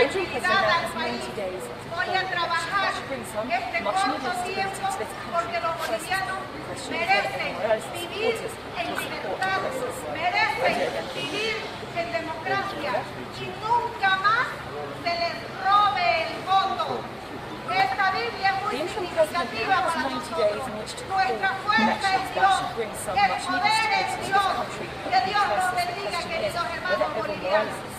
tranquilidad al país. Voy a trabajar este corto tiempo porque los bolivianos merecen vivir en libertad, merecen vivir en democracia y nunca más se les robe el voto. Esta Biblia es muy significativa para nosotros. Nuestra fuerza es Dios, el poder es Dios. Que Dios los bendiga, queridos hermanos bolivianos.